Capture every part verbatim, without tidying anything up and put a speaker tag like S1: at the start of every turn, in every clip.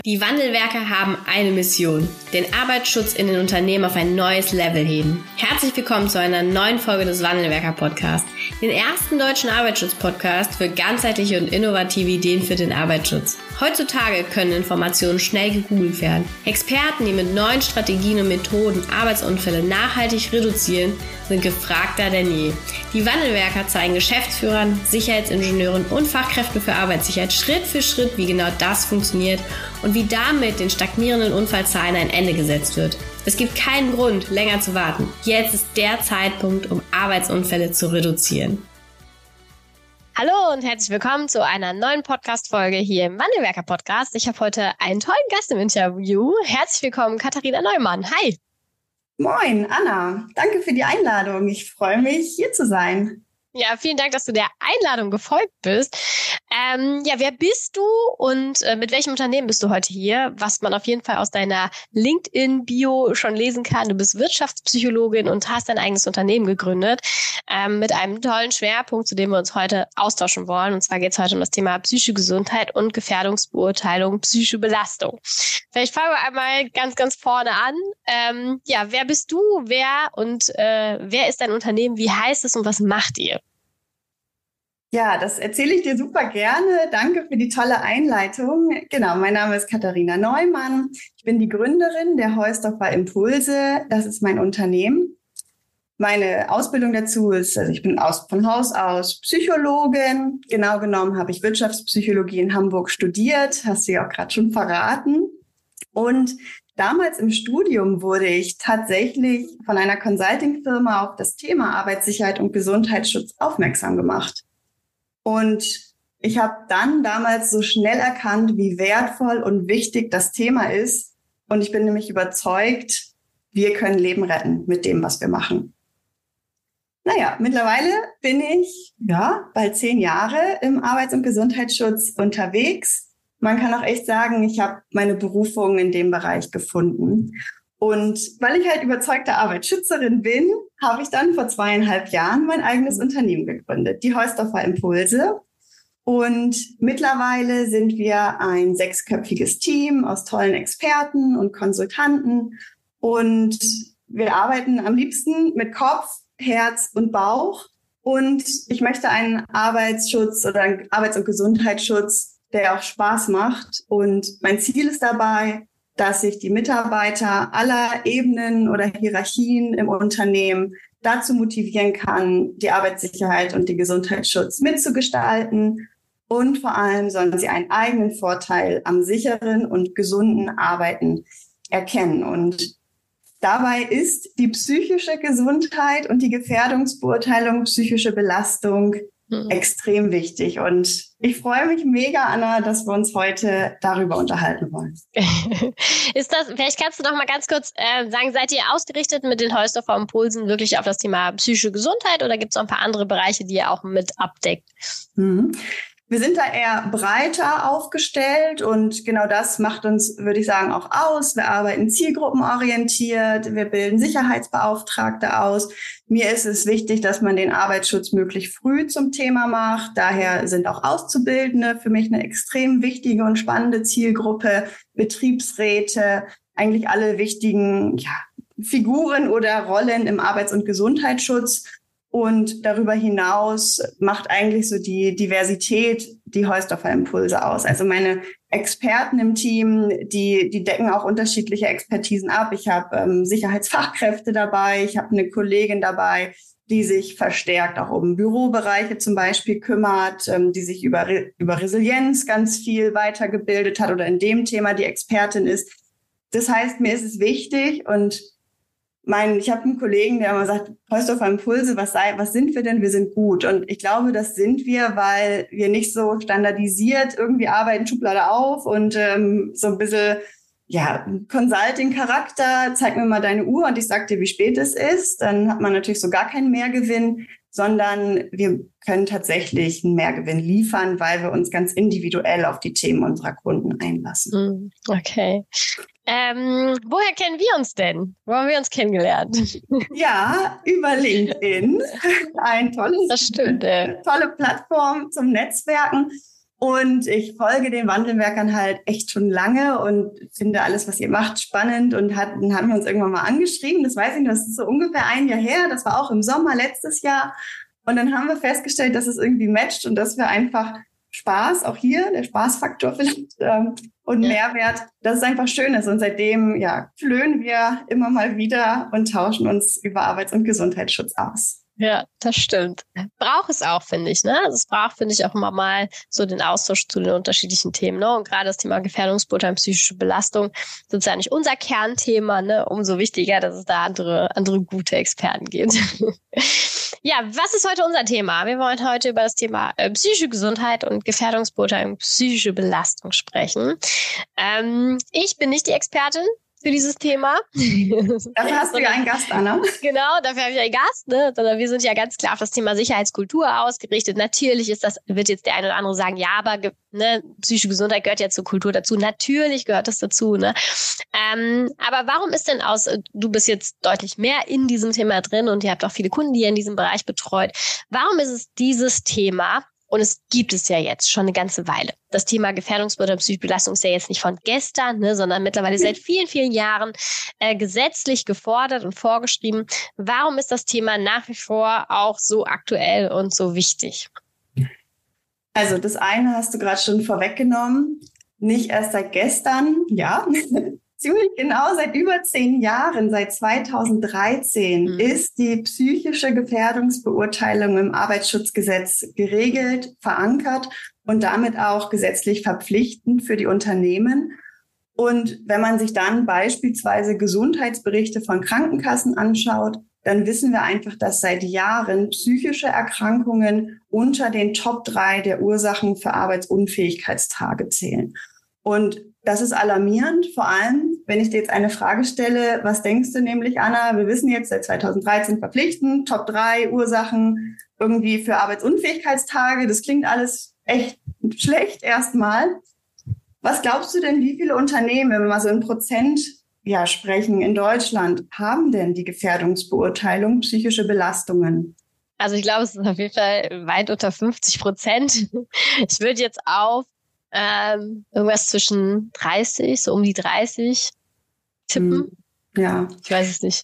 S1: Die Wandelwerker haben eine Mission: den Arbeitsschutz in den Unternehmen auf ein neues Level heben. Herzlich willkommen zu einer neuen Folge des Wandelwerker-Podcasts, den ersten deutschen Arbeitsschutz-Podcast für ganzheitliche und innovative Ideen für den Arbeitsschutz. Heutzutage können Informationen schnell gegoogelt werden. Experten, die mit neuen Strategien und Methoden Arbeitsunfälle nachhaltig reduzieren, sind gefragter denn je. Die Wandelwerker zeigen Geschäftsführern, Sicherheitsingenieuren und Fachkräften für Arbeitssicherheit Schritt für Schritt, wie genau das funktioniert und wie damit den stagnierenden Unfallzahlen ein Ende gesetzt wird. Es gibt keinen Grund, länger zu warten. Jetzt ist der Zeitpunkt, um Arbeitsunfälle zu reduzieren. Hallo und herzlich willkommen zu einer neuen Podcast-Folge hier im Wandelwerker-Podcast. Ich habe heute einen tollen Gast im Interview. Herzlich willkommen, Katharina Neumann. Hi!
S2: Moin, Anna. Danke für die Einladung. Ich freue mich, hier zu sein.
S1: Ja, vielen Dank, dass du der Einladung gefolgt bist. Ähm, ja, wer bist du und äh, mit welchem Unternehmen bist du heute hier? Was man auf jeden Fall aus deiner LinkedIn-Bio schon lesen kann. Du bist Wirtschaftspsychologin und hast dein eigenes Unternehmen gegründet ähm, mit einem tollen Schwerpunkt, zu dem wir uns heute austauschen wollen. Und zwar geht es heute um das Thema psychische Gesundheit und Gefährdungsbeurteilung, psychische Belastung. Vielleicht fangen wir einmal ganz, ganz vorne an. Ähm, ja, wer bist du? Wer und äh, wer ist dein Unternehmen? Wie heißt es und was macht ihr?
S2: Ja, das erzähle ich dir super gerne. Danke für die tolle Einleitung. Genau, mein Name ist Katharina Neumann. Ich bin die Gründerin der Heusdorfer Impulse. Das ist mein Unternehmen. Meine Ausbildung dazu ist, also ich bin aus, von Haus aus Psychologin. Genau genommen habe ich Wirtschaftspsychologie in Hamburg studiert. Hast du ja auch gerade schon verraten. Und damals im Studium wurde ich tatsächlich von einer Consulting-Firma auf das Thema Arbeitssicherheit und Gesundheitsschutz aufmerksam gemacht. Und ich habe dann damals so schnell erkannt, wie wertvoll und wichtig das Thema ist. Und ich bin nämlich überzeugt, wir können Leben retten mit dem, was wir machen. Naja, mittlerweile bin ich ja bald zehn Jahre im Arbeits- und Gesundheitsschutz unterwegs. Man kann auch echt sagen, ich habe meine Berufung in dem Bereich gefunden. Und weil ich halt überzeugte Arbeitsschützerin bin, habe ich dann vor zweieinhalb Jahren mein eigenes Unternehmen gegründet, die Heusdorfer Impulse. Und mittlerweile sind wir ein sechsköpfiges Team aus tollen Experten und Konsultanten. Und wir arbeiten am liebsten mit Kopf, Herz und Bauch. Und ich möchte einen Arbeitsschutz oder einen Arbeits- und Gesundheitsschutz, der auch Spaß macht. Und mein Ziel ist dabei, dass sich die Mitarbeiter aller Ebenen oder Hierarchien im Unternehmen dazu motivieren kann, die Arbeitssicherheit und den Gesundheitsschutz mitzugestalten. Und vor allem sollen sie einen eigenen Vorteil am sicheren und gesunden Arbeiten erkennen. Und dabei ist die psychische Gesundheit und die Gefährdungsbeurteilung, psychische Belastung mhm. extrem wichtig. Und ich freue mich mega, Anna, dass wir uns heute darüber unterhalten wollen.
S1: Ist das, vielleicht kannst du noch mal ganz kurz äh, sagen, seid ihr ausgerichtet mit den Heusdorfer Impulsen wirklich auf das Thema psychische Gesundheit oder gibt es noch ein paar andere Bereiche, die ihr auch mit abdeckt?
S2: Mhm. Wir sind da eher breiter aufgestellt und genau das macht uns, würde ich sagen, auch aus. Wir arbeiten zielgruppenorientiert, wir bilden Sicherheitsbeauftragte aus. Mir ist es wichtig, dass man den Arbeitsschutz möglichst früh zum Thema macht. Daher sind auch Auszubildende für mich eine extrem wichtige und spannende Zielgruppe, Betriebsräte, eigentlich alle wichtigen ja, Figuren oder Rollen im Arbeits- und Gesundheitsschutz. Und darüber hinaus macht eigentlich so die Diversität die Heusdorfer Impulse aus. Also meine Experten im Team, die die decken auch unterschiedliche Expertisen ab. Ich habe ähm, Sicherheitsfachkräfte dabei, ich habe eine Kollegin dabei, die sich verstärkt auch um Bürobereiche zum Beispiel kümmert, ähm, die sich über, Re- über Resilienz ganz viel weitergebildet hat oder in dem Thema die Expertin ist. Das heißt, mir ist es wichtig und Mein, ich habe einen Kollegen, der immer sagt, Heusdorfer Impulse, was sei, was sind wir denn? Wir sind gut. Und ich glaube, das sind wir, weil wir nicht so standardisiert irgendwie arbeiten, Schublade auf und ähm, so ein bisschen, ja, Consulting-Charakter, zeig mir mal deine Uhr und ich sag dir, wie spät es ist. Dann hat man natürlich so gar keinen Mehrgewinn, sondern wir können tatsächlich einen Mehrgewinn liefern, weil wir uns ganz individuell auf die Themen unserer Kunden einlassen.
S1: Okay. Ähm, woher kennen wir uns denn? Wo haben wir uns kennengelernt?
S2: Ja, über LinkedIn. Ein tolles,
S1: das stimmt, ja.
S2: tolle Plattform zum Netzwerken. Und ich folge den Wandelwerkern halt echt schon lange und finde alles, was ihr macht, spannend. Und hat, dann haben wir uns irgendwann mal angeschrieben. Das weiß ich nicht, das ist so ungefähr ein Jahr her. Das war auch im Sommer letztes Jahr. Und dann haben wir festgestellt, dass es irgendwie matcht und dass wir einfach Spaß, auch hier, der Spaßfaktor vielleicht, ähm, und ja. Mehrwert, dass es einfach schön ist. Und seitdem, ja, flöhen wir immer mal wieder und tauschen uns über Arbeits- und Gesundheitsschutz aus.
S1: Ja, das stimmt. Braucht es auch, finde ich, ne? Also es braucht, finde ich, auch immer mal so den Austausch zu den unterschiedlichen Themen, ne? Und gerade das Thema Gefährdungsbeurteilung, psychische Belastung, sozusagen nicht unser Kernthema, ne? Umso wichtiger, dass es da andere, andere gute Experten gibt. Ja, was ist heute unser Thema? Wir wollen heute über das Thema äh, psychische Gesundheit und Gefährdungsbeurteilung, psychische Belastung sprechen. Ähm, ich bin nicht die Expertin für dieses Thema.
S2: Dafür hast du ja einen Gast, Anna.
S1: Genau, dafür habe ich einen Gast, ne? Sondern wir sind ja ganz klar auf das Thema Sicherheitskultur ausgerichtet. Natürlich ist das, wird jetzt der eine oder andere sagen, ja, aber ne, psychische Gesundheit gehört ja zur Kultur dazu. Natürlich gehört das dazu, ne? Ähm, aber warum ist denn aus, du bist jetzt deutlich mehr in diesem Thema drin und ihr habt auch viele Kunden, die ihr in diesem Bereich betreut. Warum ist es dieses Thema? Und es gibt es ja jetzt schon eine ganze Weile. Das Thema Gefährdungsbeurteilung, psychische Belastung ist ja jetzt nicht von gestern, ne, sondern mittlerweile seit vielen, vielen Jahren äh, gesetzlich gefordert und vorgeschrieben. Warum ist das Thema nach wie vor auch so aktuell und so wichtig?
S2: Also das eine hast du gerade schon vorweggenommen. Nicht erst seit gestern, ja, ziemlich genau seit über zehn Jahren, seit zweitausenddreizehn, mhm. ist die psychische Gefährdungsbeurteilung im Arbeitsschutzgesetz geregelt, verankert und damit auch gesetzlich verpflichtend für die Unternehmen. Und wenn man sich dann beispielsweise Gesundheitsberichte von Krankenkassen anschaut, dann wissen wir einfach, dass seit Jahren psychische Erkrankungen unter den Top drei der Ursachen für Arbeitsunfähigkeitstage zählen. Und das ist alarmierend, vor allem, wenn ich dir jetzt eine Frage stelle, was denkst du nämlich, Anna? Wir wissen jetzt seit zweitausenddreizehn verpflichtend, Top drei Ursachen irgendwie für Arbeitsunfähigkeitstage. Das klingt alles echt schlecht erstmal. Was glaubst du denn, wie viele Unternehmen, wenn wir mal so in Prozent ja, sprechen, in Deutschland, haben denn die Gefährdungsbeurteilung psychische Belastungen?
S1: Also ich glaube, es ist auf jeden Fall weit unter fünfzig Prozent. Ich würde jetzt auf Ähm, irgendwas zwischen dreißig, so um die dreißig tippen.
S2: Ja.
S1: Ich weiß es nicht.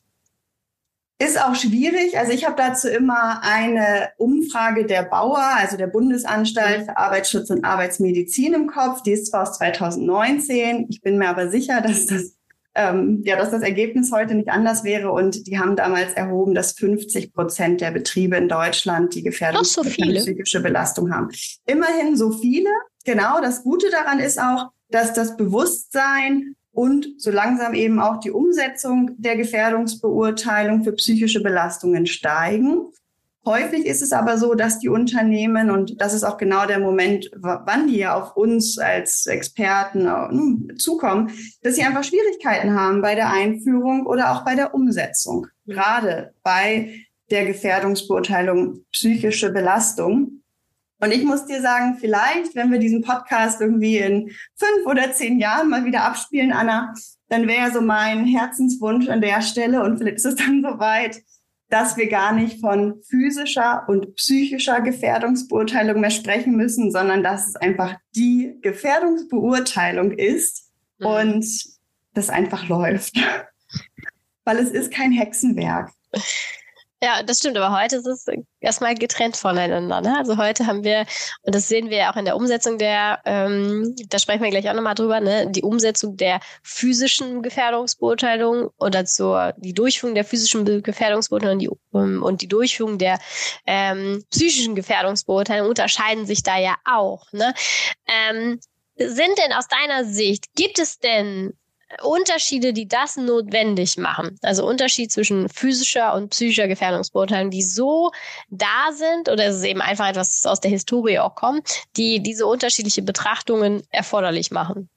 S2: Ist auch schwierig. Also ich habe dazu immer eine Umfrage der Bauer, also der Bundesanstalt für Arbeitsschutz und Arbeitsmedizin im Kopf. Die ist zwar aus zweitausendneunzehn. Ich bin mir aber sicher, dass das, ähm, ja, dass das Ergebnis heute nicht anders wäre. Und die haben damals erhoben, dass fünfzig Prozent der Betriebe in Deutschland die Gefährdung
S1: so
S2: für psychische Belastung haben. Immerhin so viele. Genau, das Gute daran ist auch, dass das Bewusstsein und so langsam eben auch die Umsetzung der Gefährdungsbeurteilung für psychische Belastungen steigen. Häufig ist es aber so, dass die Unternehmen, und das ist auch genau der Moment, wann die ja auf uns als Experten zukommen, dass sie einfach Schwierigkeiten haben bei der Einführung oder auch bei der Umsetzung. Gerade bei der Gefährdungsbeurteilung psychische Belastung. Und ich muss dir sagen, vielleicht, wenn wir diesen Podcast irgendwie in fünf oder zehn Jahren mal wieder abspielen, Anna, dann wäre so mein Herzenswunsch an der Stelle, und vielleicht ist es dann soweit, dass wir gar nicht von physischer und psychischer Gefährdungsbeurteilung mehr sprechen müssen, sondern dass es einfach die Gefährdungsbeurteilung ist mhm. und das einfach läuft. Weil es ist kein Hexenwerk.
S1: Ja, das stimmt, aber heute ist es erstmal getrennt voneinander. Ne? Also heute haben wir, und das sehen wir ja auch in der Umsetzung der, ähm, da sprechen wir gleich auch nochmal drüber, ne, die Umsetzung der physischen Gefährdungsbeurteilung oder zur die Durchführung der physischen Gefährdungsbeurteilung die, um, und die Durchführung der ähm, psychischen Gefährdungsbeurteilung unterscheiden sich da ja auch. Ne? Ähm, sind denn aus deiner Sicht, gibt es denn Unterschiede, die das notwendig machen, also Unterschied zwischen physischer und psychischer Gefährdungsbeurteilung, die so da sind, oder ist es eben einfach etwas, das aus der Historie auch kommt, die diese unterschiedliche Betrachtungen erforderlich machen?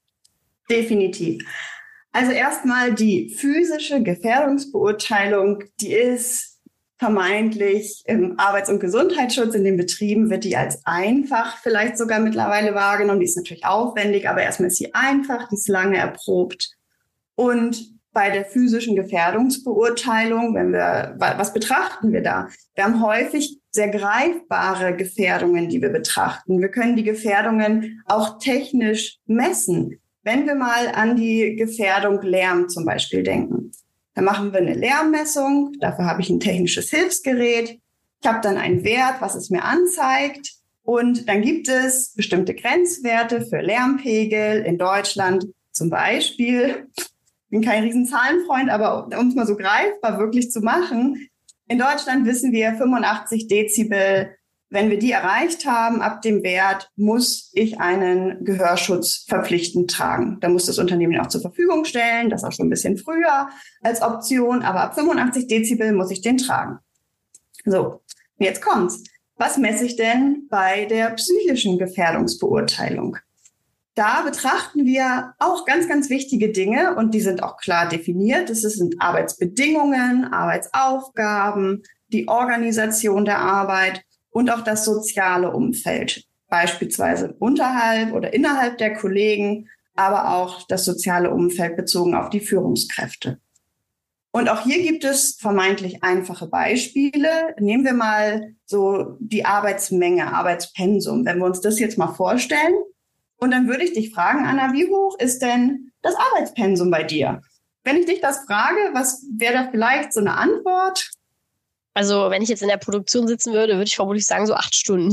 S2: Definitiv. Also erstmal die physische Gefährdungsbeurteilung, die ist vermeintlich im Arbeits- und Gesundheitsschutz in den Betrieben wird die als einfach vielleicht sogar mittlerweile wahrgenommen. Die ist natürlich aufwendig, aber erstmal ist sie einfach, die ist lange erprobt. Und bei der physischen Gefährdungsbeurteilung, wenn wir, was betrachten wir da? Wir haben häufig sehr greifbare Gefährdungen, die wir betrachten. Wir können die Gefährdungen auch technisch messen. Wenn wir mal an die Gefährdung Lärm zum Beispiel denken, dann machen wir eine Lärmmessung. Dafür habe ich ein technisches Hilfsgerät. Ich habe dann einen Wert, was es mir anzeigt. Und dann gibt es bestimmte Grenzwerte für Lärmpegel in Deutschland. Zum Beispiel, ich bin kein Riesenzahlenfreund, aber um es mal so greifbar wirklich zu machen, in Deutschland wissen wir fünfundachtzig Dezibel. Wenn wir die erreicht haben, ab dem Wert, muss ich einen Gehörschutz verpflichtend tragen. Da muss das Unternehmen auch zur Verfügung stellen, das auch schon ein bisschen früher als Option, aber ab fünfundachtzig Dezibel muss ich den tragen. So, jetzt kommt's. Was messe ich denn bei der psychischen Gefährdungsbeurteilung? Da betrachten wir auch ganz, ganz wichtige Dinge und die sind auch klar definiert. Das sind Arbeitsbedingungen, Arbeitsaufgaben, die Organisation der Arbeit und auch das soziale Umfeld, beispielsweise unterhalb oder innerhalb der Kollegen, aber auch das soziale Umfeld bezogen auf die Führungskräfte. Und auch hier gibt es vermeintlich einfache Beispiele. Nehmen wir mal so die Arbeitsmenge, Arbeitspensum. Wenn wir uns das jetzt mal vorstellen, und dann würde ich dich fragen, Anna, wie hoch ist denn das Arbeitspensum bei dir? Wenn ich dich das frage, was wäre da vielleicht so eine Antwort?
S3: Also wenn ich jetzt in der Produktion sitzen würde, würde ich vermutlich sagen, so acht Stunden.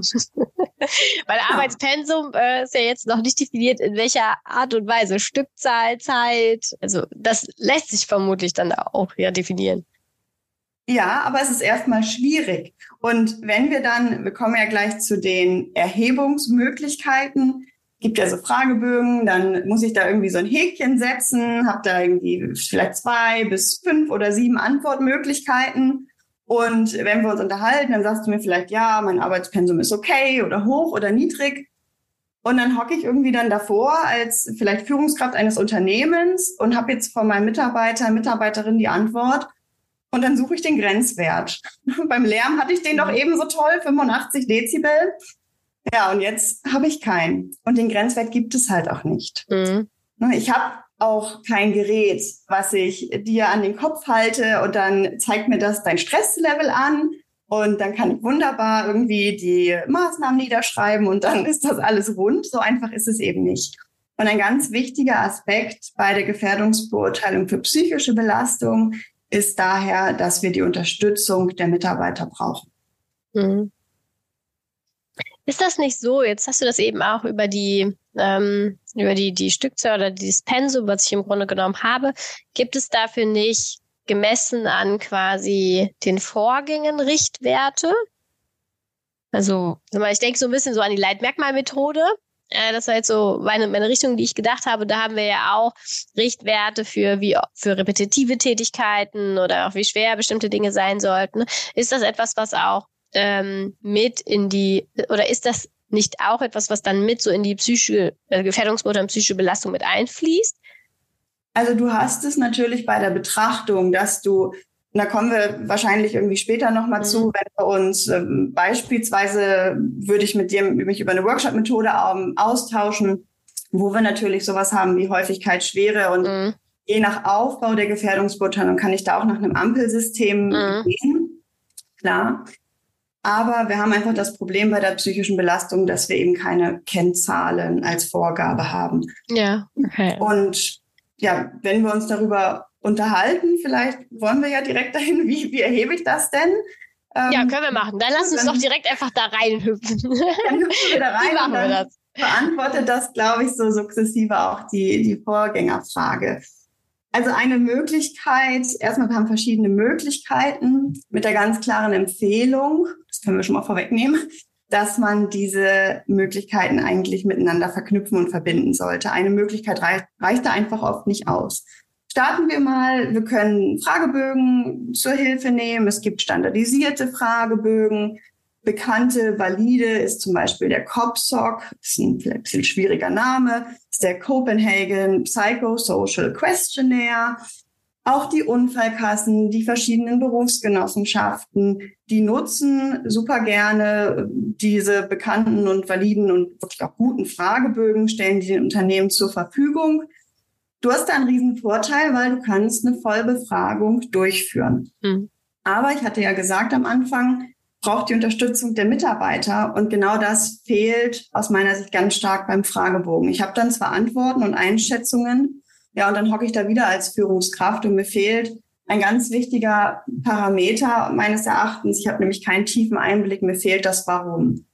S3: Weil
S2: Ja.
S3: Arbeitspensum äh, ist ja jetzt noch nicht definiert, in welcher Art und Weise. Stückzahl, Zeit, also das lässt sich vermutlich dann auch ja definieren.
S2: Ja, aber es ist erstmal schwierig. Und wenn wir dann, wir kommen ja gleich zu den Erhebungsmöglichkeiten, gibt ja so Fragebögen, dann muss ich da irgendwie so ein Häkchen setzen, habe da irgendwie vielleicht zwei bis fünf oder sieben Antwortmöglichkeiten. Und wenn wir uns unterhalten, dann sagst du mir vielleicht, ja, mein Arbeitspensum ist okay oder hoch oder niedrig. Und dann hocke ich irgendwie dann davor als vielleicht Führungskraft eines Unternehmens und habe jetzt von meinem Mitarbeiter, Mitarbeiterin die Antwort. Und dann suche ich den Grenzwert. Beim Lärm hatte ich den doch eben so toll, fünfundachtzig Dezibel. Ja, und jetzt habe ich keinen. Und den Grenzwert gibt es halt auch nicht.
S3: Mhm.
S2: Ich habe auch kein Gerät, was ich dir an den Kopf halte und dann zeigt mir das dein Stresslevel an und dann kann ich wunderbar irgendwie die Maßnahmen niederschreiben und dann ist das alles rund. So einfach ist es eben nicht. Und ein ganz wichtiger Aspekt bei der Gefährdungsbeurteilung für psychische Belastung ist daher, dass wir die Unterstützung der Mitarbeiter brauchen.
S3: Mhm. Ist das nicht so? Jetzt hast du das eben auch über die ähm, über die die Stückzahl oder dieses Pensum, was ich im Grunde genommen habe. Gibt es dafür nicht gemessen an quasi den Vorgängen Richtwerte? Also, ich denke so ein bisschen so an die Leitmerkmalmethode. Äh, das war jetzt so meine, meine Richtung, die ich gedacht habe. Da haben wir ja auch Richtwerte für wie für repetitive Tätigkeiten oder auch wie schwer bestimmte Dinge sein sollten. Ist das etwas, was auch ähm, mit in die, oder ist das nicht auch etwas, was dann mit so in die psychische äh, Gefährdungsbeurteilung, psychische Belastung mit einfließt?
S2: Also du hast es natürlich bei der Betrachtung, dass du, und da kommen wir wahrscheinlich irgendwie später nochmal mhm. zu, wenn wir uns ähm, beispielsweise würde ich mit dir mich über eine Workshop-Methode ähm, austauschen, wo wir natürlich sowas haben wie Häufigkeit, Schwere und mhm. je nach Aufbau der Gefährdungsbeurteilung kann ich da auch nach einem Ampelsystem mhm. gehen. Klar. Aber wir haben einfach das Problem bei der psychischen Belastung, dass wir eben keine Kennzahlen als Vorgabe haben.
S3: Ja, okay.
S2: Und ja, wenn wir uns darüber unterhalten, vielleicht wollen wir ja direkt dahin, wie, wie erhebe ich das denn?
S3: Ähm, ja, können wir machen. Dann lass uns dann, doch direkt einfach da reinhüpfen.
S2: Dann hüpfen wir da rein wie machen und dann wir das? Beantwortet das, glaube ich, so sukzessive auch die, die Vorgängerfrage. Also eine Möglichkeit, erstmal, wir haben verschiedene Möglichkeiten mit der ganz klaren Empfehlung, das können wir schon mal vorwegnehmen, dass man diese Möglichkeiten eigentlich miteinander verknüpfen und verbinden sollte. Eine Möglichkeit reicht, reicht da einfach oft nicht aus. Starten wir mal, wir können Fragebögen zur Hilfe nehmen. Es gibt standardisierte Fragebögen. Bekannte, valide ist zum Beispiel der C O P S O C, das ist ein vielleicht ein bisschen schwieriger Name, das ist der Copenhagen Psychosocial Questionnaire. Auch die Unfallkassen, die verschiedenen Berufsgenossenschaften, die nutzen super gerne diese bekannten und validen und wirklich auch guten Fragebögen, stellen die den Unternehmen zur Verfügung. Du hast da einen riesen Vorteil, weil du kannst eine Vollbefragung durchführen. Mhm. Aber ich hatte ja gesagt am Anfang, braucht die Unterstützung der Mitarbeiter. Und genau das fehlt aus meiner Sicht ganz stark beim Fragebogen. Ich habe dann zwar Antworten und Einschätzungen, ja, und dann hocke ich da wieder als Führungskraft und mir fehlt ein ganz wichtiger Parameter meines Erachtens. Ich habe nämlich keinen tiefen Einblick, mir fehlt das Warum.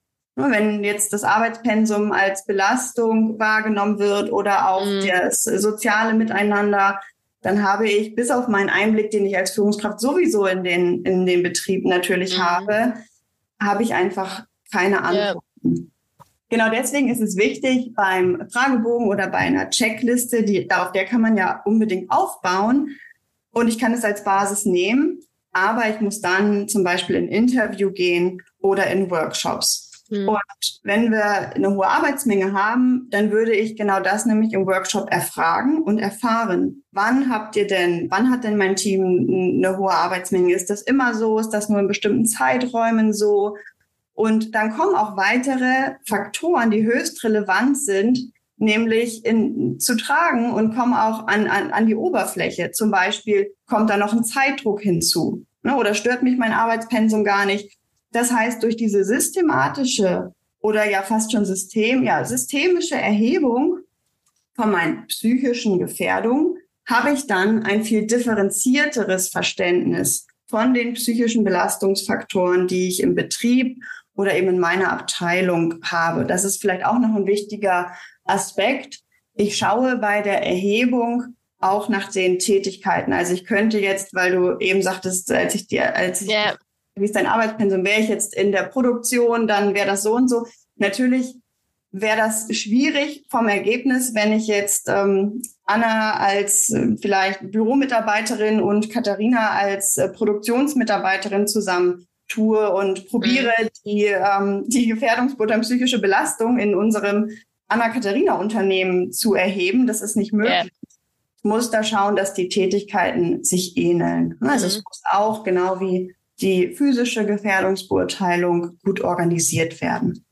S2: Wenn jetzt das Arbeitspensum als Belastung wahrgenommen wird oder auch mhm. das soziale Miteinander, dann habe ich bis auf meinen Einblick, den ich als Führungskraft sowieso in den, in den Betrieb natürlich mhm. habe, habe ich einfach keine Antworten. Ja. Genau deswegen ist es wichtig, beim Fragebogen oder bei einer Checkliste, die, auf der kann man ja unbedingt aufbauen und ich kann es als Basis nehmen, aber ich muss dann zum Beispiel in Interview gehen oder in Workshops. Mhm. Und wenn wir eine hohe Arbeitsmenge haben, dann würde ich genau das nämlich im Workshop erfragen und erfahren. Wann habt ihr denn, wann hat denn mein Team eine hohe Arbeitsmenge? Ist das immer so? Ist das nur in bestimmten Zeiträumen so? Und dann kommen auch weitere Faktoren, die höchst relevant sind, nämlich in, zu tragen und kommen auch an, an, an die Oberfläche. Zum Beispiel kommt da noch ein Zeitdruck hinzu, ne? Oder stört mich mein Arbeitspensum gar nicht? Das heißt, durch diese systematische oder ja fast schon System, ja, systemische Erhebung von meinen psychischen Gefährdungen habe ich dann ein viel differenzierteres Verständnis von den psychischen Belastungsfaktoren, die ich im Betrieb oder eben in meiner Abteilung habe. Das ist vielleicht auch noch ein wichtiger Aspekt. Ich schaue bei der Erhebung auch nach den Tätigkeiten. Also ich könnte jetzt, weil du eben sagtest, als ich dir, als ich yeah. wie ist dein Arbeitspensum? Wäre ich jetzt in der Produktion, dann wäre das so und so. Natürlich wäre das schwierig vom Ergebnis, wenn ich jetzt ähm, Anna als äh, vielleicht Büromitarbeiterin und Katharina als äh, Produktionsmitarbeiterin zusammen tue und probiere, mhm. die, ähm, die Gefährdungsbeurteilung psychische Belastung in unserem Anna-Katharina-Unternehmen zu erheben. Das ist nicht möglich. Yeah. Ich muss da schauen, dass die Tätigkeiten sich ähneln. Also mhm. es muss auch genau wie die physische Gefährdungsbeurteilung gut organisiert werden.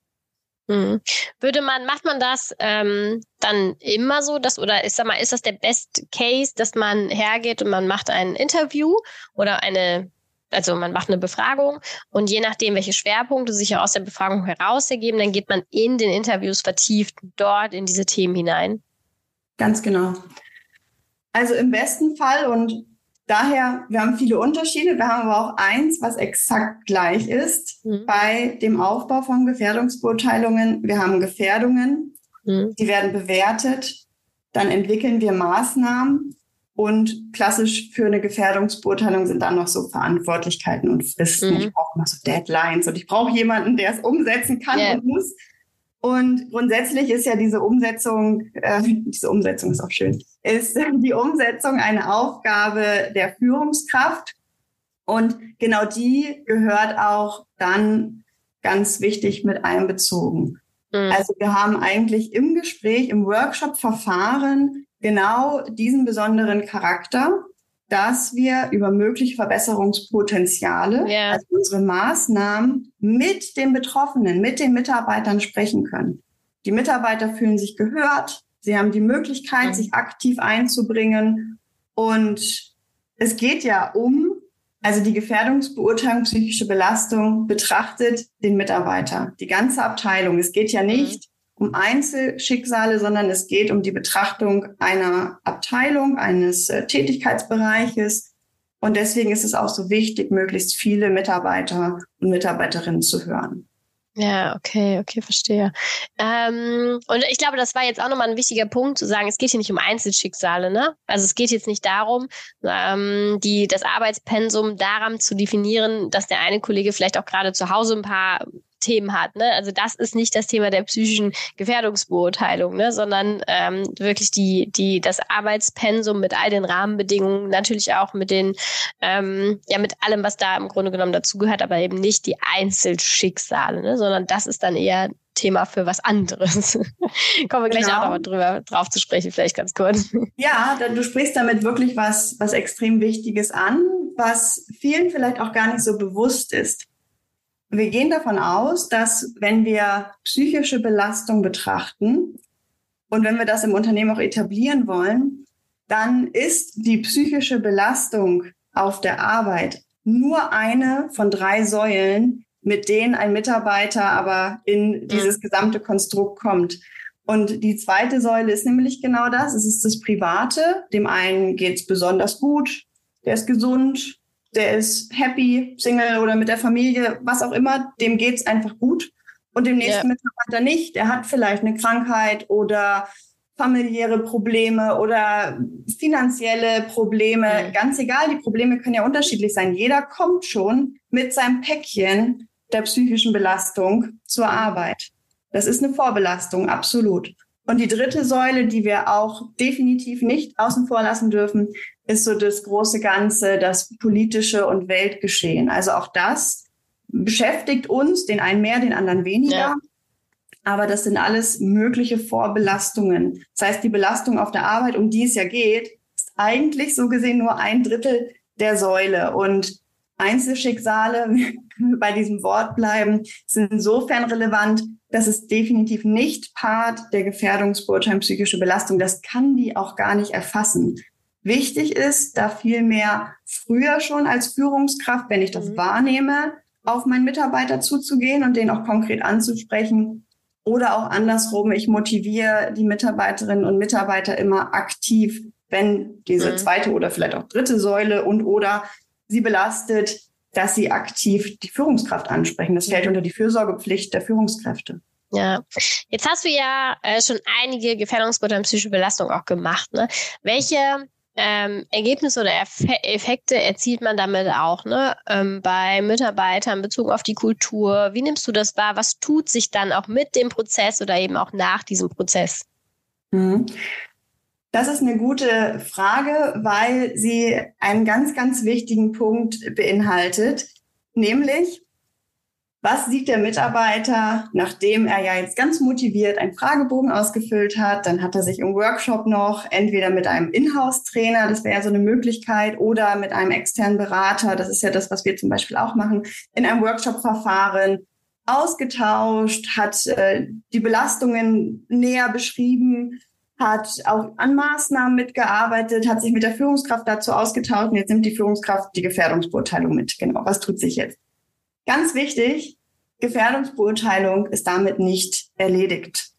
S3: Mhm. Würde man, macht man das ähm, dann immer so, dass, oder ist, sag mal, ist das der Best Case, dass man hergeht und man macht ein Interview oder eine, also man macht eine Befragung und je nachdem, welche Schwerpunkte sich ja aus der Befragung heraus ergeben, dann geht man in den Interviews vertieft dort in diese Themen hinein?
S2: Ganz genau. Also im besten Fall und daher, wir haben viele Unterschiede, wir haben aber auch eins, was exakt gleich ist mhm. bei dem Aufbau von Gefährdungsbeurteilungen. Wir haben Gefährdungen, mhm. die werden bewertet, dann entwickeln wir Maßnahmen und klassisch für eine Gefährdungsbeurteilung sind dann noch so Verantwortlichkeiten und Fristen. Mhm. Ich brauche noch so Deadlines und ich brauche jemanden, der es umsetzen kann yeah. und muss. Und grundsätzlich ist ja diese Umsetzung, äh, diese Umsetzung ist auch schön, ist die Umsetzung eine Aufgabe der Führungskraft. Und genau die gehört auch dann ganz wichtig mit einbezogen. Mhm. Also wir haben eigentlich im Gespräch, im Workshop-Verfahren genau diesen besonderen Charakter, dass wir über mögliche Verbesserungspotenziale, yeah. also unsere Maßnahmen mit den Betroffenen, mit den Mitarbeitern sprechen können. Die Mitarbeiter fühlen sich gehört, sie haben die Möglichkeit, mhm. sich aktiv einzubringen und es geht ja um, also die Gefährdungsbeurteilung, psychische Belastung betrachtet den Mitarbeiter, die ganze Abteilung. Es geht ja nicht mhm. um Einzelschicksale, sondern es geht um die Betrachtung einer Abteilung, eines äh, Tätigkeitsbereiches. Und deswegen ist es auch so wichtig, möglichst viele Mitarbeiter und Mitarbeiterinnen zu hören.
S3: Ja, okay, okay, verstehe. Ähm, und ich glaube, das war jetzt auch nochmal ein wichtiger Punkt, zu sagen, es geht hier nicht um Einzelschicksale, ne? Also es geht jetzt nicht darum, ähm, die, das Arbeitspensum daran zu definieren, dass der eine Kollege vielleicht auch gerade zu Hause ein paar Themen hat, ne? Also das ist nicht das Thema der psychischen Gefährdungsbeurteilung, ne? Sondern ähm, wirklich die die das Arbeitspensum mit all den Rahmenbedingungen, natürlich auch mit den ähm, ja mit allem, was da im Grunde genommen dazugehört, aber eben nicht die Einzelschicksale, ne? Sondern das ist dann eher Thema für was anderes. Kommen wir gleich genau. auch nochmal drüber drauf zu sprechen, vielleicht ganz kurz.
S2: Ja, du sprichst damit wirklich was was extrem Wichtiges an, was vielen vielleicht auch gar nicht so bewusst ist. Wir gehen davon aus, dass wenn wir psychische Belastung betrachten und wenn wir das im Unternehmen auch etablieren wollen, dann ist die psychische Belastung auf der Arbeit nur eine von drei Säulen, mit denen ein Mitarbeiter aber in dieses gesamte Konstrukt kommt. Und die zweite Säule ist nämlich genau das. Es ist das Private. Dem einen geht's besonders gut, der ist gesund, der ist happy, Single oder mit der Familie, was auch immer, dem geht's einfach gut. Und dem nächsten ja. Mitarbeiter nicht. Der hat vielleicht eine Krankheit oder familiäre Probleme oder finanzielle Probleme. Mhm. Ganz egal, die Probleme können ja unterschiedlich sein. Jeder kommt schon mit seinem Päckchen der psychischen Belastung zur Arbeit. Das ist eine Vorbelastung, absolut. Und die dritte Säule, die wir auch definitiv nicht außen vor lassen dürfen, ist so das große Ganze, das politische und Weltgeschehen. Also auch das beschäftigt uns, den einen mehr, den anderen weniger. Ja. Aber das sind alles mögliche Vorbelastungen. Das heißt, die Belastung auf der Arbeit, um die es ja geht, ist eigentlich so gesehen nur ein Drittel der Säule. Und Einzelschicksale, bei diesem Wort bleiben, sind insofern relevant, dass es definitiv nicht Part der Gefährdungsbeurteilung psychische Belastung. Das kann die auch gar nicht erfassen. Wichtig ist, da vielmehr früher schon als Führungskraft, wenn ich das mhm. wahrnehme, auf meinen Mitarbeiter zuzugehen und den auch konkret anzusprechen. Oder auch andersrum, ich motiviere die Mitarbeiterinnen und Mitarbeiter immer aktiv, wenn diese mhm. zweite oder vielleicht auch dritte Säule und oder sie belastet, dass sie aktiv die Führungskraft ansprechen. Das fällt unter die Fürsorgepflicht der Führungskräfte.
S3: Ja, jetzt hast du ja äh, schon einige Gefährdungsbeurteilungen psychische Belastung auch gemacht. Ne? Welche ähm, Ergebnisse oder Eff- Effekte erzielt man damit auch, ne? ähm, bei Mitarbeitern bezogen auf die Kultur? Wie nimmst du das wahr? Was tut sich dann auch mit dem Prozess oder eben auch nach diesem Prozess?
S2: Mhm. Das ist eine gute Frage, weil sie einen ganz, ganz wichtigen Punkt beinhaltet, nämlich, was sieht der Mitarbeiter, nachdem er ja jetzt ganz motiviert einen Fragebogen ausgefüllt hat, dann hat er sich im Workshop noch entweder mit einem Inhouse-Trainer, das wäre ja so eine Möglichkeit, oder mit einem externen Berater, das ist ja das, was wir zum Beispiel auch machen, in einem Workshop-Verfahren ausgetauscht, hat äh, die Belastungen näher beschrieben, hat auch an Maßnahmen mitgearbeitet, hat sich mit der Führungskraft dazu ausgetauscht und jetzt nimmt die Führungskraft die Gefährdungsbeurteilung mit. Genau, was tut sich jetzt? Ganz wichtig, Gefährdungsbeurteilung ist damit nicht erledigt.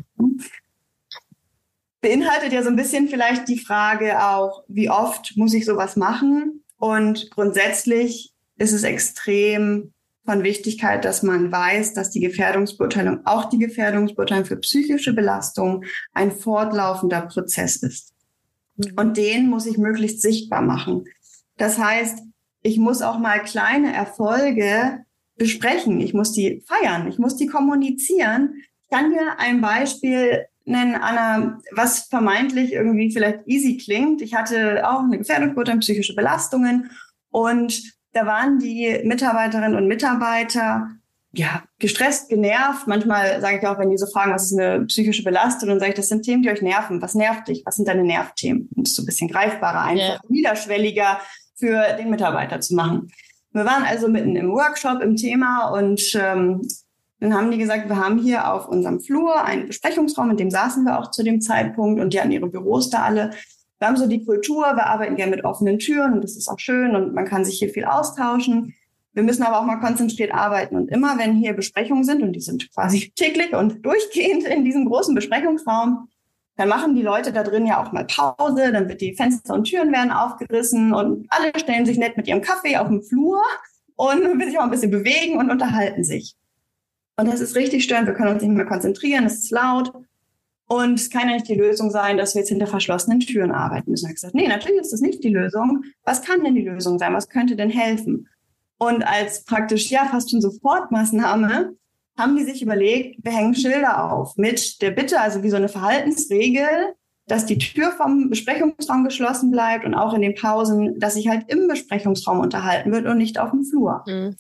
S2: Beinhaltet ja so ein bisschen vielleicht die Frage auch, wie oft muss ich sowas machen? Und grundsätzlich ist es extrem von Wichtigkeit, dass man weiß, dass die Gefährdungsbeurteilung, auch die Gefährdungsbeurteilung für psychische Belastung, ein fortlaufender Prozess ist. Und den muss ich möglichst sichtbar machen. Das heißt, ich muss auch mal kleine Erfolge besprechen. Ich muss die feiern. Ich muss die kommunizieren. Ich kann dir ein Beispiel nennen, Anna, was vermeintlich irgendwie vielleicht easy klingt. Ich hatte auch eine Gefährdungsbeurteilung, psychische Belastungen und da waren die Mitarbeiterinnen und Mitarbeiter ja gestresst, genervt. Manchmal sage ich auch, wenn die so fragen, was ist eine psychische Belastung, dann sage ich, das sind Themen, die euch nerven. Was nervt dich? Was sind deine Nervthemen? Um es so ein bisschen greifbarer, einfach ja. niederschwelliger für den Mitarbeiter zu machen. Wir waren also mitten im Workshop, im Thema und ähm, dann haben die gesagt, wir haben hier auf unserem Flur einen Besprechungsraum, in dem saßen wir auch zu dem Zeitpunkt und die hatten ihre Büros da alle. Wir haben so die Kultur, wir arbeiten gerne mit offenen Türen und das ist auch schön und man kann sich hier viel austauschen. Wir müssen aber auch mal konzentriert arbeiten und immer, wenn hier Besprechungen sind und die sind quasi täglich und durchgehend in diesem großen Besprechungsraum, dann machen die Leute da drin ja auch mal Pause, dann wird die Fenster und Türen werden aufgerissen und alle stellen sich nett mit ihrem Kaffee auf dem Flur und will sich auch ein bisschen bewegen und unterhalten sich. Und das ist richtig störend, wir können uns nicht mehr konzentrieren, es ist laut. Und es kann ja nicht die Lösung sein, dass wir jetzt hinter verschlossenen Türen arbeiten müssen. Ich habe gesagt, nee, natürlich ist das nicht die Lösung. Was kann denn die Lösung sein? Was könnte denn helfen? Und als praktisch, ja, fast schon Sofortmaßnahme haben die sich überlegt, wir hängen Schilder auf mit der Bitte, also wie so eine Verhaltensregel, dass die Tür vom Besprechungsraum geschlossen bleibt und auch in den Pausen, dass sich halt im Besprechungsraum unterhalten wird und nicht auf dem Flur. Mhm.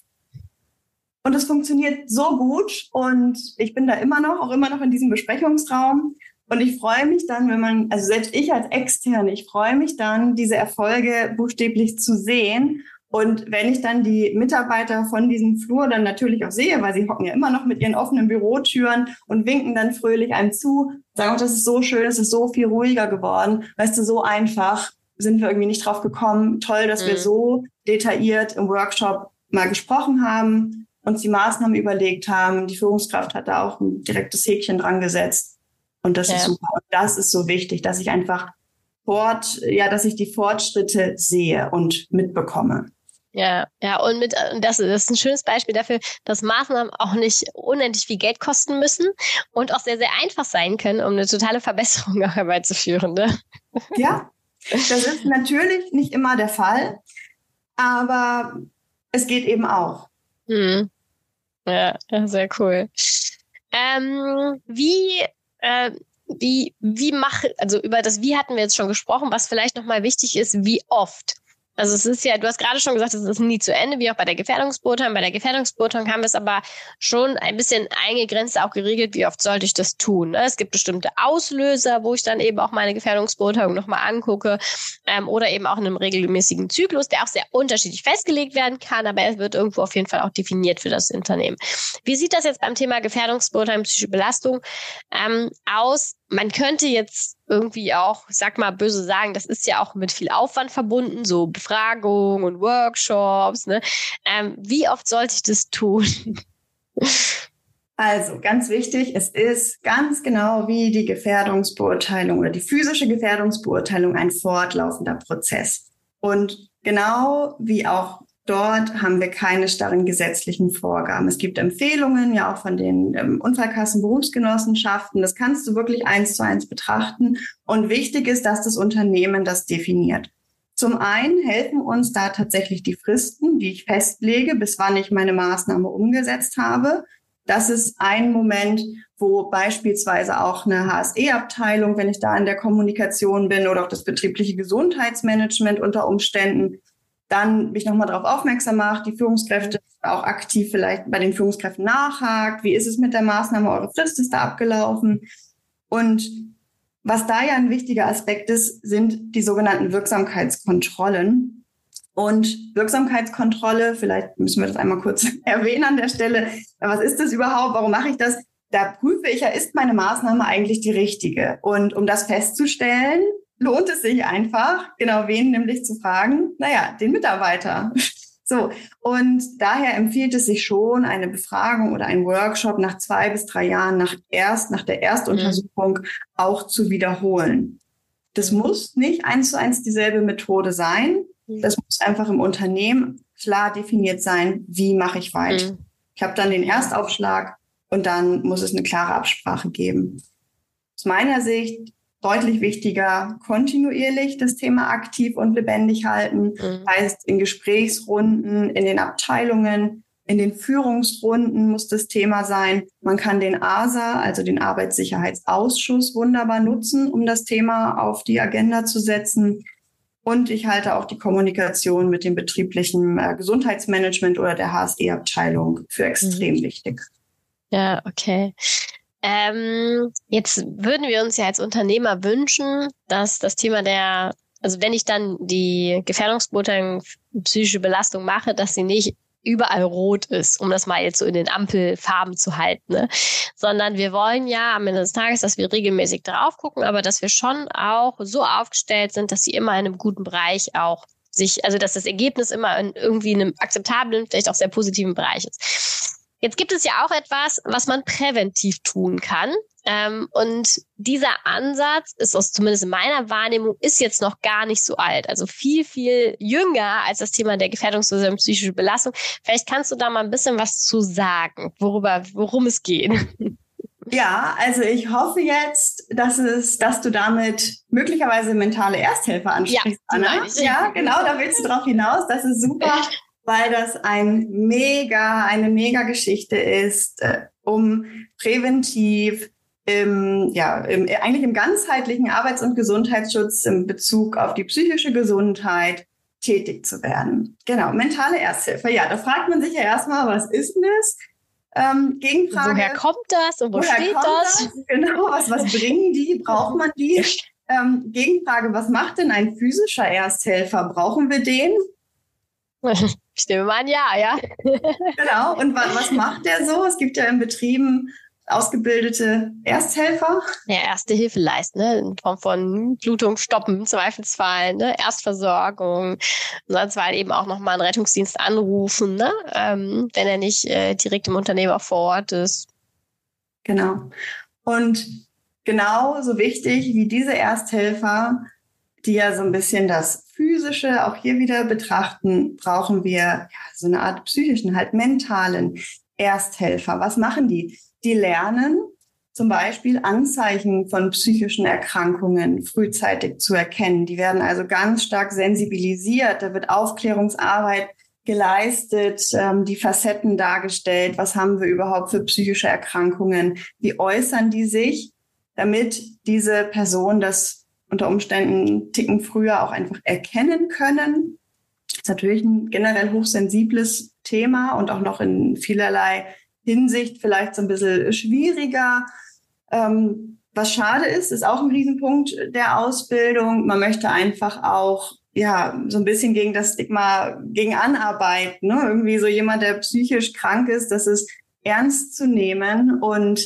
S2: Und es funktioniert so gut und ich bin da immer noch, auch immer noch in diesem Besprechungsraum und ich freue mich dann, wenn man, also selbst ich als Externe, ich freue mich dann, diese Erfolge buchstäblich zu sehen und wenn ich dann die Mitarbeiter von diesem Flur dann natürlich auch sehe, weil sie hocken ja immer noch mit ihren offenen Bürotüren und winken dann fröhlich einem zu, sagen, oh, das ist so schön, es ist so viel ruhiger geworden, weißt du, so einfach, sind wir irgendwie nicht drauf gekommen. Toll, dass mhm. wir so detailliert im Workshop mal gesprochen haben, uns die Maßnahmen überlegt haben. Die Führungskraft hat da auch ein direktes Häkchen dran gesetzt. Und das ja. ist super. Und das ist so wichtig, dass ich einfach fort, ja, dass ich die Fortschritte sehe und mitbekomme.
S3: Ja, ja, und mit, das, das ist ein schönes Beispiel dafür, dass Maßnahmen auch nicht unendlich viel Geld kosten müssen und auch sehr, sehr einfach sein können, um eine totale Verbesserung herbeizuführen, ne?
S2: Ja, das ist natürlich nicht immer der Fall, aber es geht eben auch.
S3: Hm. Ja, ja, sehr cool. Ähm, wie, äh, wie, wie mache, also über das Wie hatten wir jetzt schon gesprochen, was vielleicht nochmal wichtig ist, wie oft? Also es ist ja, du hast gerade schon gesagt, es ist nie zu Ende, wie auch bei der Gefährdungsbeurteilung. Bei der Gefährdungsbeurteilung haben wir es aber schon ein bisschen eingegrenzt, auch geregelt, wie oft sollte ich das tun. Es gibt bestimmte Auslöser, wo ich dann eben auch meine Gefährdungsbeurteilung nochmal angucke, ähm, oder eben auch in einem regelmäßigen Zyklus, der auch sehr unterschiedlich festgelegt werden kann, aber er wird irgendwo auf jeden Fall auch definiert für das Unternehmen. Wie sieht das jetzt beim Thema Gefährdungsbeurteilung, psychische Belastung ähm, aus? Man könnte jetzt irgendwie auch, ich sag mal böse sagen, das ist ja auch mit viel Aufwand verbunden, so Befragungen und Workshops, ne? Ähm, wie oft sollte ich das tun?
S2: Also ganz wichtig, es ist ganz genau wie die Gefährdungsbeurteilung oder die physische Gefährdungsbeurteilung ein fortlaufender Prozess. Und genau wie auch dort haben wir keine starren gesetzlichen Vorgaben. Es gibt Empfehlungen, ja auch von den ähm, Unfallkassen, Berufsgenossenschaften. Das kannst du wirklich eins zu eins betrachten. Und wichtig ist, dass das Unternehmen das definiert. Zum einen helfen uns da tatsächlich die Fristen, die ich festlege, bis wann ich meine Maßnahme umgesetzt habe. Das ist ein Moment, wo beispielsweise auch eine H S E-Abteilung, wenn ich da in der Kommunikation bin, oder auch das betriebliche Gesundheitsmanagement unter Umständen, dann mich nochmal darauf aufmerksam macht, die Führungskräfte auch aktiv vielleicht bei den Führungskräften nachhakt. Wie ist es mit der Maßnahme? Eure Frist ist da abgelaufen. Und was da ja ein wichtiger Aspekt ist, sind die sogenannten Wirksamkeitskontrollen. Und Wirksamkeitskontrolle, vielleicht müssen wir das einmal kurz erwähnen an der Stelle. Was ist das überhaupt? Warum mache ich das? Da prüfe ich ja, ist meine Maßnahme eigentlich die richtige? Und um das festzustellen, lohnt es sich einfach, genau wen nämlich zu fragen? Naja, den Mitarbeiter. So, und daher empfiehlt es sich schon, eine Befragung oder einen Workshop nach zwei bis drei Jahren nach erst, nach der Erstuntersuchung mhm. auch zu wiederholen. Das muss nicht eins zu eins dieselbe Methode sein. Das muss einfach im Unternehmen klar definiert sein, wie mache ich weiter. Mhm. Ich habe dann den Erstaufschlag und dann muss es eine klare Absprache geben. Aus meiner Sicht deutlich wichtiger, kontinuierlich das Thema aktiv und lebendig halten. Mhm. Heißt, in Gesprächsrunden, in den Abteilungen, in den Führungsrunden muss das Thema sein. Man kann den A S A, also den Arbeitssicherheitsausschuss, wunderbar nutzen, um das Thema auf die Agenda zu setzen. Und ich halte auch die Kommunikation mit dem betrieblichen äh, Gesundheitsmanagement oder der H S E-Abteilung für extrem mhm. wichtig.
S3: Ja, okay. Ähm, jetzt würden wir uns ja als Unternehmer wünschen, dass das Thema der, also wenn ich dann die Gefährdungsbeurteilung psychische Belastung mache, dass sie nicht überall rot ist, um das mal jetzt so in den Ampelfarben zu halten, ne? Sondern wir wollen ja am Ende des Tages, dass wir regelmäßig drauf gucken, aber dass wir schon auch so aufgestellt sind, dass sie immer in einem guten Bereich auch sich, also dass das Ergebnis immer in irgendwie einem akzeptablen, vielleicht auch sehr positiven Bereich ist. Jetzt gibt es ja auch etwas, was man präventiv tun kann. Ähm, und dieser Ansatz ist aus, zumindest in meiner Wahrnehmung, ist jetzt noch gar nicht so alt. Also viel, viel jünger als das Thema der Gefährdungslose psychische Belastung. Vielleicht kannst du da mal ein bisschen was zu sagen, worüber, worum es geht.
S2: Ja, also ich hoffe jetzt, dass es, dass du damit möglicherweise mentale Ersthelfer ansprichst, ja, Anna. Ja, genau, da willst du drauf hinaus. Das ist super. Weil das ein mega, eine mega Geschichte ist, äh, um präventiv, im, ja, im, eigentlich im ganzheitlichen Arbeits- und Gesundheitsschutz in Bezug auf die psychische Gesundheit tätig zu werden. Genau, mentale Ersthilfe. Ja, da fragt man sich ja erstmal, was ist denn das? Ähm, Gegenfrage.
S3: Woher kommt das und wo
S2: woher
S3: steht
S2: kommt
S3: das?
S2: das? Genau, was, was bringen die? Braucht man die? Ähm, Gegenfrage, was macht denn ein physischer Ersthelfer? Brauchen wir den?
S3: Ich nehme mal an, ja, ja.
S2: Genau. Und was, was macht der so? Es gibt ja in Betrieben ausgebildete Ersthelfer.
S3: Ja, erste Hilfe leisten, ne? In Form von Blutung stoppen, im Zweifelsfall, ne? Erstversorgung. Und sonst war eben auch nochmal einen Rettungsdienst anrufen, ne? Ähm, wenn er nicht äh, direkt im Unternehmen auch vor Ort ist.
S2: Genau. Und genauso wichtig wie diese Ersthelfer, die ja so ein bisschen das Physische auch hier wieder betrachten, brauchen wir ja, so eine Art psychischen, halt mentalen Ersthelfer. Was machen die? Die lernen zum Beispiel Anzeichen von psychischen Erkrankungen frühzeitig zu erkennen. Die werden also ganz stark sensibilisiert. Da wird Aufklärungsarbeit geleistet, ähm, die Facetten dargestellt. Was haben wir überhaupt für psychische Erkrankungen? Wie äußern die sich, damit diese Person das unter Umständen einen Ticken früher auch einfach erkennen können? Das ist natürlich ein generell hochsensibles Thema und auch noch in vielerlei Hinsicht vielleicht so ein bisschen schwieriger. Ähm, was schade ist, ist auch ein Riesenpunkt der Ausbildung. Man möchte einfach auch ja so ein bisschen gegen das Stigma gegen anarbeiten. Ne? Irgendwie so jemand, der psychisch krank ist, das ist ernst zu nehmen. Und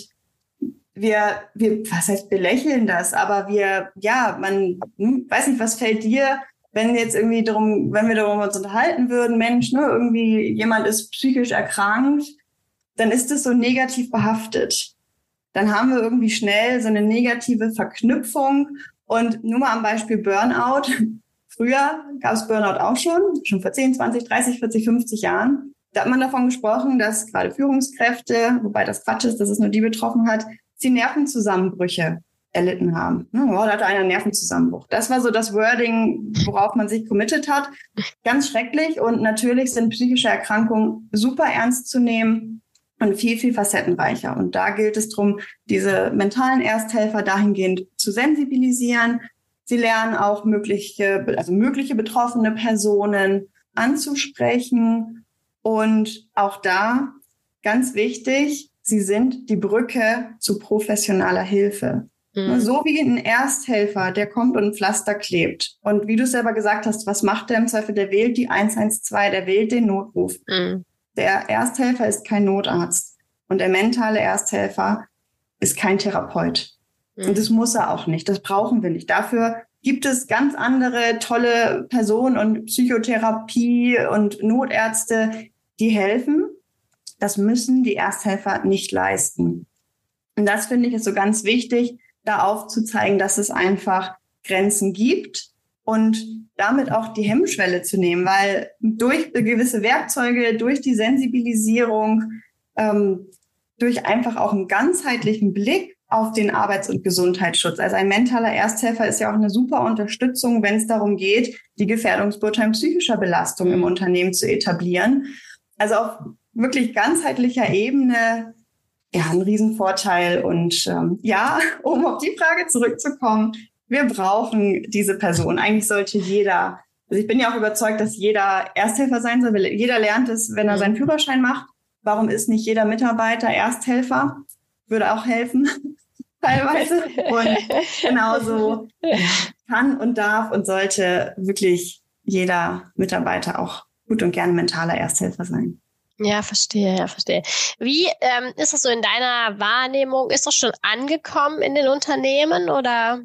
S2: wir, wir, was heißt belächeln das? Aber wir, ja, man, hm, weiß nicht, was fällt dir, wenn jetzt irgendwie darum, wenn wir darum uns unterhalten würden, Mensch, ne, irgendwie jemand ist psychisch erkrankt, dann ist es so negativ behaftet. Dann haben wir irgendwie schnell so eine negative Verknüpfung. Und nur mal am Beispiel Burnout. Früher gab es Burnout auch schon, schon vor zehn, zwanzig, dreißig, vierzig, fünfzig Jahren. Da hat man davon gesprochen, dass gerade Führungskräfte, wobei das Quatsch ist, dass es nur die betroffen hat, sie Nervenzusammenbrüche erlitten haben. Oh, da hatte einer einen Nervenzusammenbruch. Das war so das Wording, worauf man sich committed hat. Ganz schrecklich. Und natürlich sind psychische Erkrankungen super ernst zu nehmen und viel, viel facettenreicher. Und da gilt es darum, diese mentalen Ersthelfer dahingehend zu sensibilisieren. Sie lernen auch mögliche, also mögliche betroffene Personen anzusprechen. Und auch da, ganz wichtig, sie sind die Brücke zu professioneller Hilfe. Mhm. So wie ein Ersthelfer, der kommt und ein Pflaster klebt. Und wie du selber gesagt hast, was macht der im Zweifel? Der wählt die eins eins zwei, der wählt den Notruf. Mhm. Der Ersthelfer ist kein Notarzt und der mentale Ersthelfer ist kein Therapeut. Mhm. Und das muss er auch nicht, das brauchen wir nicht. Dafür gibt es ganz andere tolle Personen und Psychotherapie und Notärzte, die helfen. Das müssen die Ersthelfer nicht leisten. Und das finde ich ist so ganz wichtig, da aufzuzeigen, dass es einfach Grenzen gibt und damit auch die Hemmschwelle zu nehmen, weil durch gewisse Werkzeuge, durch die Sensibilisierung, ähm, durch einfach auch einen ganzheitlichen Blick auf den Arbeits- und Gesundheitsschutz. Also ein mentaler Ersthelfer ist ja auch eine super Unterstützung, wenn es darum geht, die Gefährdungsbeurteilung psychischer Belastung im Unternehmen zu etablieren. Also auf wirklich ganzheitlicher Ebene ja ein Riesenvorteil. Und ähm, ja, um auf die Frage zurückzukommen, wir brauchen diese Person. Eigentlich sollte jeder, also ich bin ja auch überzeugt, dass jeder Ersthelfer sein soll. Jeder lernt es, wenn er seinen Führerschein macht. Warum ist nicht jeder Mitarbeiter Ersthelfer? Würde auch helfen, teilweise. Und genauso kann und darf und sollte wirklich jeder Mitarbeiter auch gut und gerne mentaler Ersthelfer sein.
S3: Ja, verstehe, ja, verstehe. Wie ähm, ist das so in deiner Wahrnehmung? Ist das schon angekommen in den Unternehmen oder?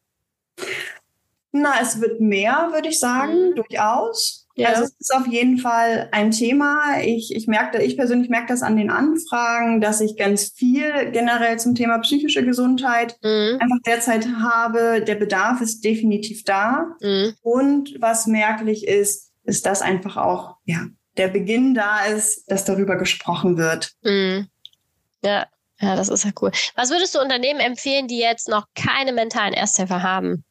S2: Na, es wird mehr, würde ich sagen, mhm. durchaus. Ja. Also es ist auf jeden Fall ein Thema. Ich, ich merke, ich persönlich merke das an den Anfragen, dass ich ganz viel generell zum Thema psychische Gesundheit mhm. einfach derzeit habe. Der Bedarf ist definitiv da. Mhm. Und was merklich ist, ist, dass einfach auch, ja, der Beginn da ist, dass darüber gesprochen wird.
S3: Mhm. Ja, ja, das ist ja cool. Was würdest du Unternehmen empfehlen, die jetzt noch keine mentalen Ersthelfer haben?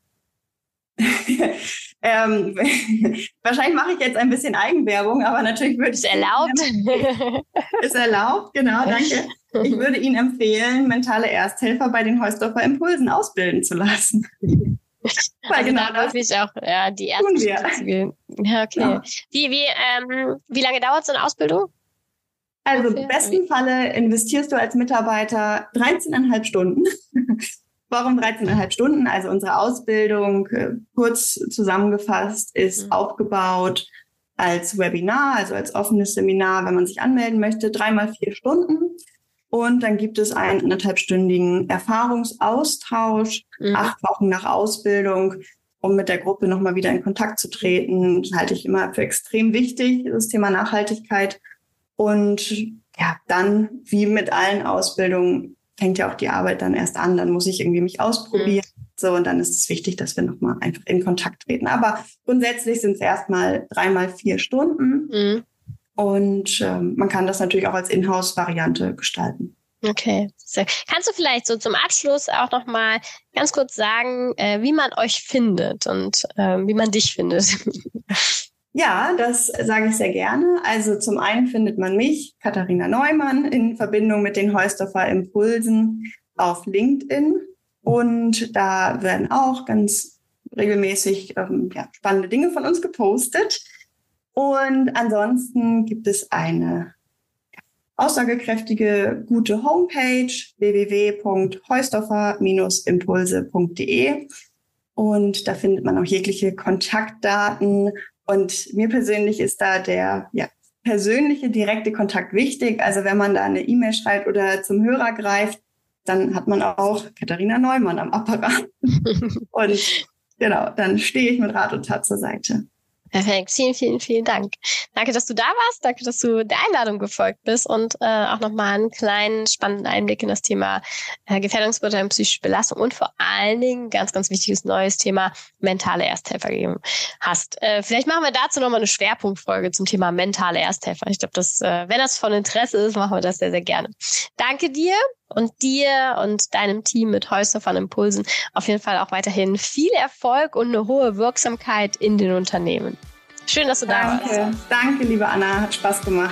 S2: ähm, wahrscheinlich mache ich jetzt ein bisschen Eigenwerbung, aber natürlich würde ich...
S3: Ist erlaubt.
S2: Ist erlaubt, genau, danke. Ich würde Ihnen empfehlen, mentale Ersthelfer bei den Heusdorfer Impulsen ausbilden zu lassen.
S3: Weil also genau da wirklich auch ja, die erste Ja, okay. Ja. Wie, wie, ähm, wie lange dauert so eine Ausbildung?
S2: Also im besten Falle investierst du als Mitarbeiter dreizehneinhalb Stunden. Warum dreizehneinhalb Stunden? Also unsere Ausbildung, äh, kurz zusammengefasst, ist mhm. aufgebaut als Webinar, also als offenes Seminar, wenn man sich anmelden möchte, dreimal vier Stunden. Und dann gibt es einen anderthalbstündigen Erfahrungsaustausch, mhm. acht Wochen nach Ausbildung, um mit der Gruppe nochmal wieder in Kontakt zu treten. Das halte ich immer für extrem wichtig, das Thema Nachhaltigkeit. Und ja, dann, wie mit allen Ausbildungen, fängt ja auch die Arbeit dann erst an. Dann muss ich irgendwie mich ausprobieren. Mhm. So, und dann ist es wichtig, dass wir nochmal einfach in Kontakt treten. Aber grundsätzlich sind es erstmal dreimal vier Stunden. Mhm. Und ähm, man kann das natürlich auch als Inhouse-Variante gestalten.
S3: Okay. Kannst du vielleicht so zum Abschluss auch nochmal ganz kurz sagen, äh, wie man euch findet und äh, wie man dich findet?
S2: Ja, das sage ich sehr gerne. Also zum einen findet man mich, Katharina Neumann, in Verbindung mit den Heusdorfer Impulsen auf LinkedIn. Und da werden auch ganz regelmäßig ähm, ja, spannende Dinge von uns gepostet. Und ansonsten gibt es eine aussagekräftige, gute Homepage w w w punkt heusdorfer Bindestrich impulse punkt d e. Und da findet man auch jegliche Kontaktdaten. Und mir persönlich ist da der ja, persönliche, direkte Kontakt wichtig. Also wenn man da eine E-Mail schreibt oder zum Hörer greift, dann hat man auch Katharina Neumann am Apparat. Und genau, dann stehe ich mit Rat und Tat zur Seite.
S3: Perfekt, vielen, vielen, vielen Dank. Danke, dass du da warst, danke, dass du der Einladung gefolgt bist und äh, auch nochmal einen kleinen, spannenden Einblick in das Thema äh, Gefährdungsbeurteilung, psychische Belastung und vor allen Dingen ganz, ganz wichtiges neues Thema mentale Ersthelfer gegeben hast. Äh, vielleicht machen wir dazu nochmal eine Schwerpunktfolge zum Thema mentale Ersthelfer. Ich glaube, dass, äh, wenn das von Interesse ist, machen wir das sehr, sehr gerne. Danke dir. Und dir und deinem Team mit Heusdorfer Impulsen auf jeden Fall auch weiterhin viel Erfolg und eine hohe Wirksamkeit in den Unternehmen. Schön, dass du
S2: Danke.
S3: da warst.
S2: Danke, liebe Anna. Hat Spaß gemacht.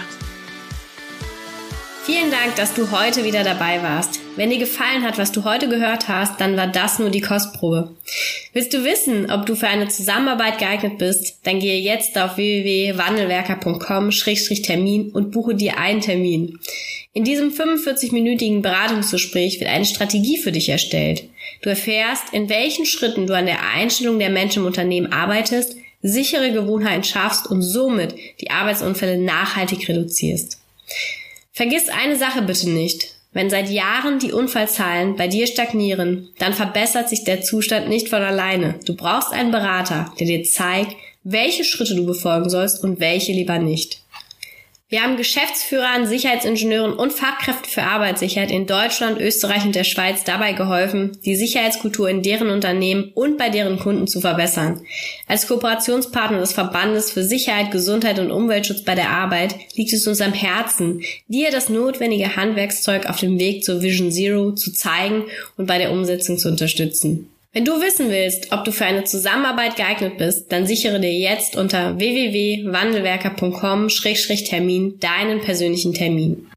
S1: Vielen Dank, dass du heute wieder dabei warst. Wenn dir gefallen hat, was du heute gehört hast, dann war das nur die Kostprobe. Willst du wissen, ob du für eine Zusammenarbeit geeignet bist? Dann gehe jetzt auf w w w punkt wandelwerker punkt com Schrägstrich Termin und buche dir einen Termin. In diesem fünfundvierzig-minütigen Beratungsgespräch wird eine Strategie für dich erstellt. Du erfährst, in welchen Schritten du an der Einstellung der Menschen im Unternehmen arbeitest, sichere Gewohnheiten schaffst und somit die Arbeitsunfälle nachhaltig reduzierst. Vergiss eine Sache bitte nicht. Wenn seit Jahren die Unfallzahlen bei dir stagnieren, dann verbessert sich der Zustand nicht von alleine. Du brauchst einen Berater, der dir zeigt, welche Schritte du befolgen sollst und welche lieber nicht. Wir haben Geschäftsführern, Sicherheitsingenieuren und Fachkräften für Arbeitssicherheit in Deutschland, Österreich und der Schweiz dabei geholfen, die Sicherheitskultur in deren Unternehmen und bei deren Kunden zu verbessern. Als Kooperationspartner des Verbandes für Sicherheit, Gesundheit und Umweltschutz bei der Arbeit liegt es uns am Herzen, dir das notwendige Handwerkszeug auf dem Weg zur Vision Zero zu zeigen und bei der Umsetzung zu unterstützen. Wenn du wissen willst, ob du für eine Zusammenarbeit geeignet bist, dann sichere dir jetzt unter w w w punkt wandelwerker punkt com Schrägstrich Termin deinen persönlichen Termin.